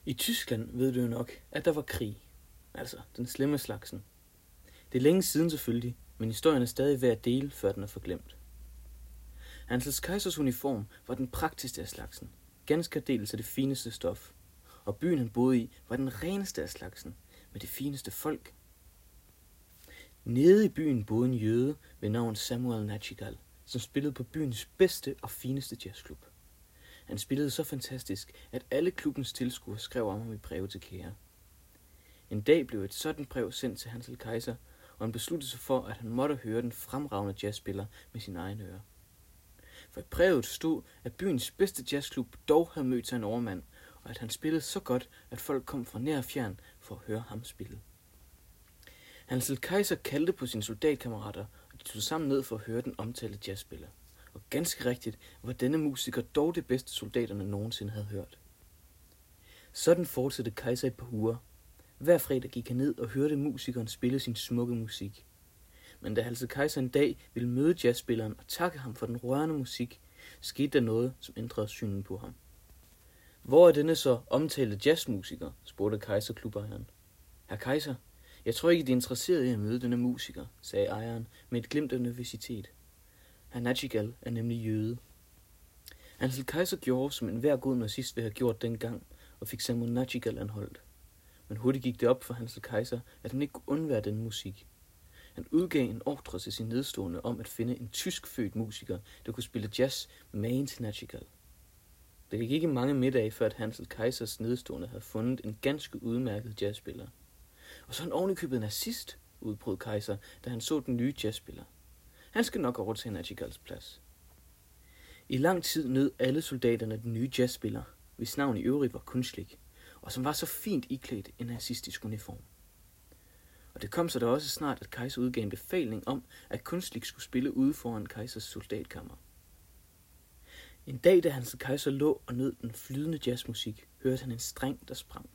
I Tyskland ved du jo nok, at der var krig. Altså, den slemme slagsen. Det er længe siden selvfølgelig, men historien er stadig værd at dele, før den er forglemt. Hansels Kaisers uniform var den praktiske af slagsen, ganske dels af det fineste stof, og byen han boede i var den reneste af slagsen, med det fineste folk. Nede i byen boede en jøde ved navn Samuel Nachtigal, som spillede på byens bedste og fineste jazzklub. Han spillede så fantastisk, at alle klubbens tilskuere skrev om ham i breve til kære. En dag blev et sådan brev sendt til Hansel Kaiser, og han besluttede sig for, at han måtte høre den fremragende jazzspiller med sine egne ører. For i brevet stod, at byens bedste jazzklub dog havde mødt sig en overmand, og at han spillede så godt, at folk kom fra nær og fjern for at høre ham spille. Hansel Kaiser kaldte på sine soldatkammerater, og de tog sammen ned for at høre den omtalte jazzspiller. Og ganske rigtigt var denne musiker dog det bedste soldaterne nogensinde havde hørt. Sådan fortsatte Kaiser et par uger. Hver fredag gik han ned og hørte musikeren spille sin smukke musik. Men da Hansel Kaiser en dag ville møde jazzspilleren og takke ham for den rørende musik, skete der noget, som ændrede synen på ham. Hvor er denne så omtalte jazzmusiker, spurgte Kaiser klubejeren. Herr Kaiser, jeg tror ikke, de er interesseret i at møde denne musiker, sagde ejeren med et glimt af nervøsitet. Herr Nachtigal er nemlig jøde. Hansel Kaiser gjorde, som enhver god nazist ville have gjort dengang, og fik Samuel Nachtigal anholdt. Men hurtigt gik det op for Hansel Kaiser, at han ikke kunne undvære denne musik. Han udgav en ordre til sin nedstående om at finde en tysk-født musiker, der kunne spille jazz magen til Nachtigal. Det gik ikke mange middage, før at Hansel Kaisers nedstående havde fundet en ganske udmærket jazzspiller. Og så han ovenikøbet nazist, udbrød Kaiser, da han så den nye jazzspiller. Han skal nok overtage Nachtigals plads. I lang tid nød alle soldaterne den nye jazzspiller, hvis navn i øvrigt var Kunstlik, og som var så fint iklædt en nazistisk uniform. Og det kom så da også snart, at Kaiser udgav en befaling om, at Kunstlik skulle spille ude foran Kaisers soldatkammer. En dag, da Hansel Kaiser lå og nød den flydende jazzmusik, hørte han en streng, der sprang.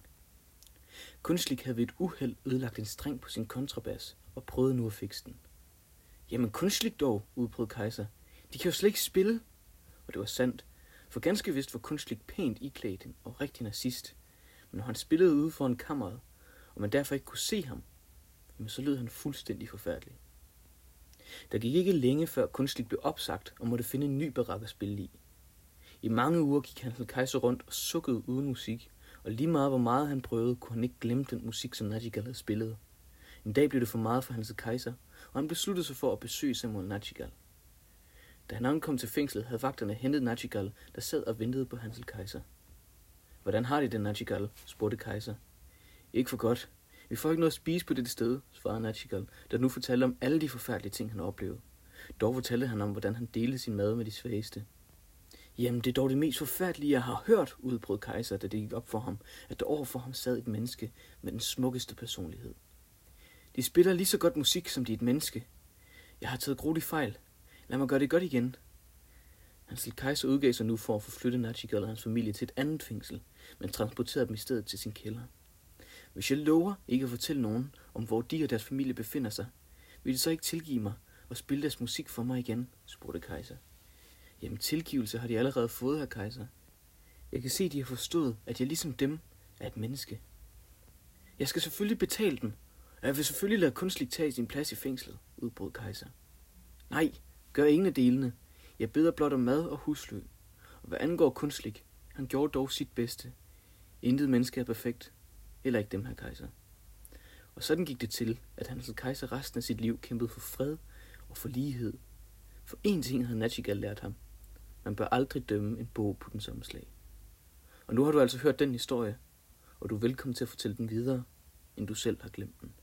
Kunstlik havde ved et uheld ødelagt en streng på sin kontrabas og prøvede nu at fikse den. Jamen Kunstlik dog, udbrød Kaiser. De kan jo slet ikke spille. Og det var sandt, for ganske vist var Kunstlik pænt iklædt og rigtig nazist. Men når han spillede ude foran kammeret, og man derfor ikke kunne se ham, jamen så lød han fuldstændig forfærdelig. Der gik ikke længe før Kunstlik blev opsagt og måtte finde en ny barak at spille i. I mange uger gik Hansel Kaiser rundt og sukkede uden musik, og lige meget hvor meget han prøvede, kunne han ikke glemme den musik, som Nachtigal havde spillet. En dag blev det for meget for Hansel Kaiser, og han besluttede sig for at besøge Samuel Nachtigal. Da han ankom til fængslet, havde vagterne hentet Nachtigal, der sad og ventede på Hansel Kaiser. Hvordan har de det, Nachtigal? Spurgte Kaiser. Ikke for godt. Vi får ikke noget at spise på dette sted, svarede Nachtigal, der nu fortalte om alle de forfærdelige ting, han oplevede. Dog fortalte han om, hvordan han delte sin mad med de svageste. Jamen, det er dog det mest forfærdelige, jeg har hørt, udbrød Kaiser, da det gik op for ham, at der overfor ham sad et menneske med den smukkeste personlighed. De spiller lige så godt musik, som de er et menneske. Jeg har taget grueligt fejl. Lad mig gøre det godt igen. Hansel Kaiser udgav sig nu for at forflytte Nachtigal og hans familie til et andet fængsel, men transporterede dem i stedet til sin kælder. Hvis jeg lover ikke at fortælle nogen om, hvor de og deres familie befinder sig, vil de så ikke tilgive mig og spille deres musik for mig igen, spurgte Kaiser. Jamen tilgivelse har de allerede fået, herr Kaiser. Jeg kan se, at de har forstået, at jeg ligesom dem er et menneske. Jeg skal selvfølgelig betale dem, og jeg vil selvfølgelig lade Kunstlik tage sin plads i fængslet, udbrød Kaiser. Nej, gør ingen af delene. Jeg beder blot om mad og husly. Og hvad angår Kunstlik, han gjorde dog sit bedste. Intet menneske er perfekt. Heller ikke dem, herr Kaiser. Og sådan gik det til, at Hansel Kaiser resten af sit liv kæmpede for fred og for lighed. For én ting havde Nachtigal lært ham. Man bør aldrig dømme en bog på dens omslag. Og nu har du altså hørt den historie, og du er velkommen til at fortælle den videre, end du selv har glemt den.